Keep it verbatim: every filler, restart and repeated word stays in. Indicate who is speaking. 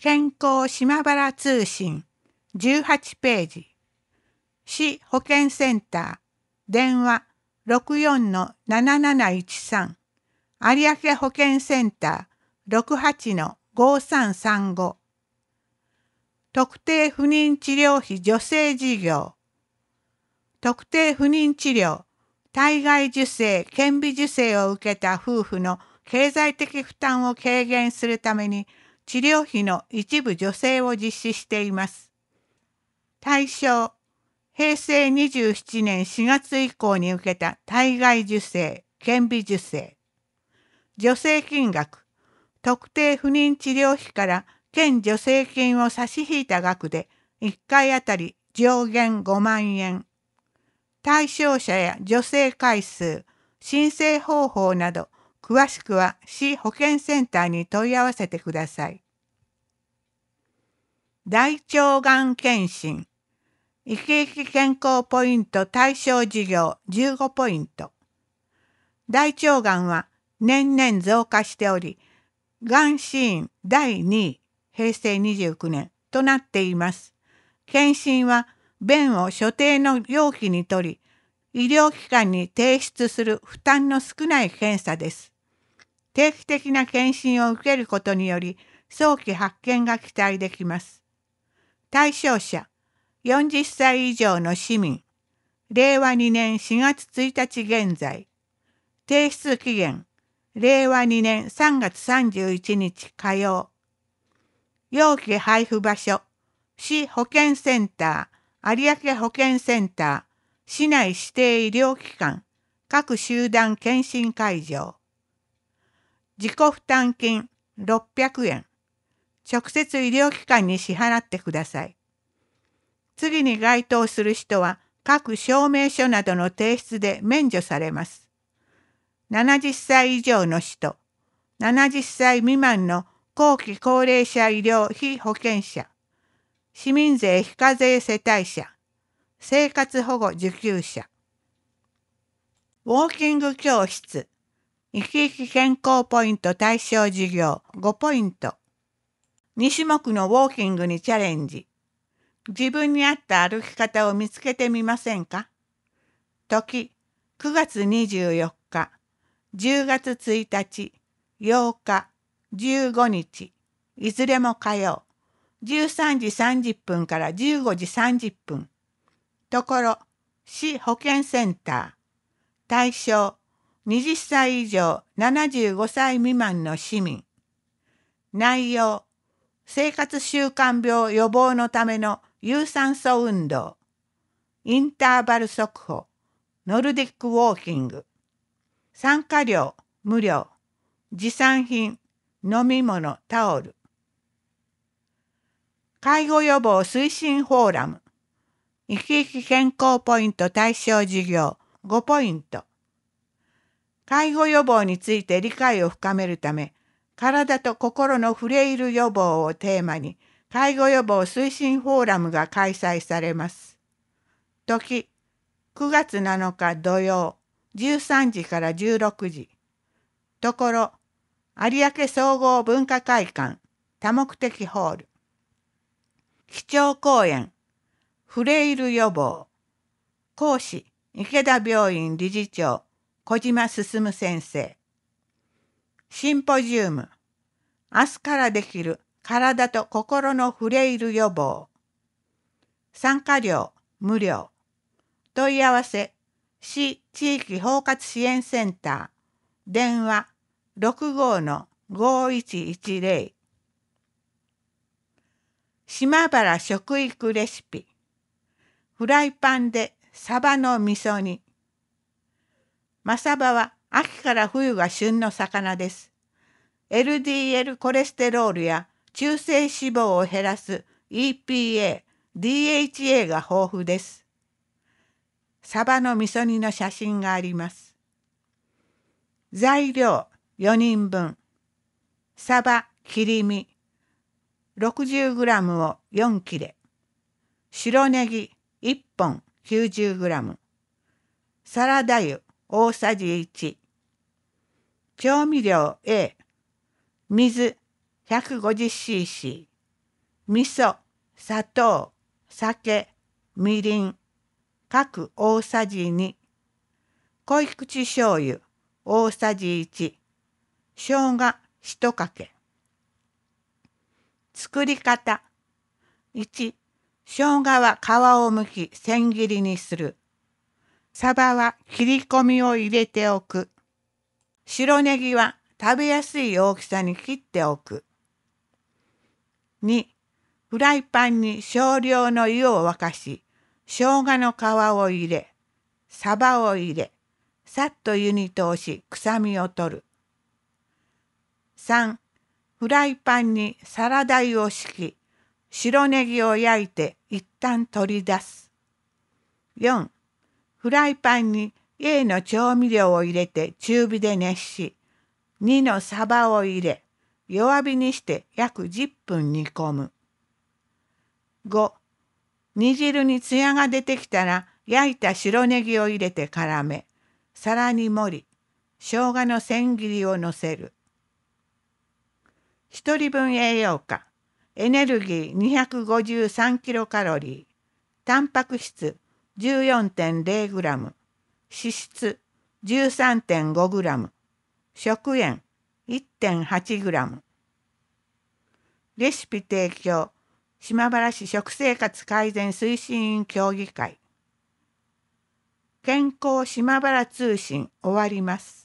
Speaker 1: 健康島原通信じゅうはちページ、市保健センター電話 ろくよんのなななないちさん、 有明保健センター ろくはちのごさんさんご、 特定不妊治療費助成事業。特定不妊治療、体外受精、顕微授精を受けた夫婦の経済的負担を軽減するために治療費の一部助成を実施しています。対象、平成にじゅうななねんしがつ以降に受けた体外受精、顕微授精。助成金額、特定不妊治療費から県助成金を差し引いた額でいっかいあたり上限ごまんえん。対象者や助成回数、申請方法など、詳しくは市保健センターに問い合わせてください。大腸がん検診、いきいき健康ポイント対象事業じゅうごポイント。大腸がんは年々増加しており、がん死因だいにい、平成にじゅうきゅうねんとなっています。検診は便を所定の容器に取り、医療機関に提出する負担の少ない検査です。定期的な検診を受けることにより、早期発見が期待できます。対象者、よんじゅっさい以上の市民、れいわにねんしがつついたち現在、提出期限、れいわにねんさんがつさんじゅういちにち火曜。容器配布場所、市保健センター、有明保健センター、市内指定医療機関、各集団検診会場。自己負担金ろっぴゃくえん。直接医療機関に支払ってください。次に該当する人は各証明書などの提出で免除されます。ななじゅっさい以上の人、ななじゅっさい未満の後期高齢者医療被保険者、市民税非課税世帯者、生活保護受給者。ウォーキング教室、いきいき健康ポイント対象事業ごポイント。にしゅもくのウォーキングにチャレンジ。自分に合った歩き方を見つけてみませんか？時、くがつにじゅうよっか、じゅうがつついたち、ようか、じゅうごにち、いずれも火曜、じゅうさんじさんじゅっぷんからじゅうごじさんじゅっぷん。ところ、市保健センター。対象、はたち以上ななじゅうごさい未満の市民。内容、生活習慣病予防のための有酸素運動、インターバル速歩、ノルディックウォーキング。参加料無料、持参品、飲み物、タオル。介護予防推進フォーラム、いきいき健康ポイント対象事業ごポイント。介護予防について理解を深めるため、体と心のフレイル予防をテーマに、介護予防推進フォーラムが開催されます。時、くがつなのか土曜、じゅうさんじからじゅうろくじ。ところ、有明総合文化会館、多目的ホール。基調講演、フレイル予防。講師、池田病院理事長、小島進先生。シンポジウム、明日からできる体と心のフレイル予防。参加料無料。問い合わせ、市地域包括支援センター、電話 ろくごのごいちいちぜろ。島原食育レシピ。フライパンでサバの味噌煮。マサバは秋から冬が旬の魚です。エルディーエル コレステロールや中性脂肪を減らす イーピーエー、ディーエイチエー が豊富です。サバの味噌煮の写真があります。材料よにんぶん。サバ切り身 ろくじゅうグラム をよん切れ。白ネギいっぽん きゅうじゅうグラム。サラダ油大さじいち。調味料 A、水 ひゃくごじゅうシーシー、 味噌、砂糖、酒、みりん、各大さじに、濃い口醤油大さじいち、生姜ひとかけ。作り方。いち、生姜は皮を剥き千切りにする。サバは切り込みを入れておく。白ネギは食べやすい大きさに切っておく。に、フライパンに少量の湯を沸かし、生姜の皮を入れ、サバを入れ、さっと湯に通し臭みを取る。さん、フライパンにサラダ油を敷き、白ネギを焼いて一旦取り出す。よん、フライパンに A の調味料を入れて中火で熱し、にのサバを入れ、弱火にして約じゅっぷん煮込む。ご、煮汁にツヤが出てきたら焼いた白ネギを入れて絡め、皿に盛り、生姜の千切りをのせる。ひとりぶん栄養価、エネルギーにひゃくごじゅうさんキロカロリー、タンパク質 じゅうよんてんゼログラム、脂質 じゅうさんてんごグラム、食塩 いってんはちグラム。レシピ提供、島原市食生活改善推進員協議会。健康島原通信終わります。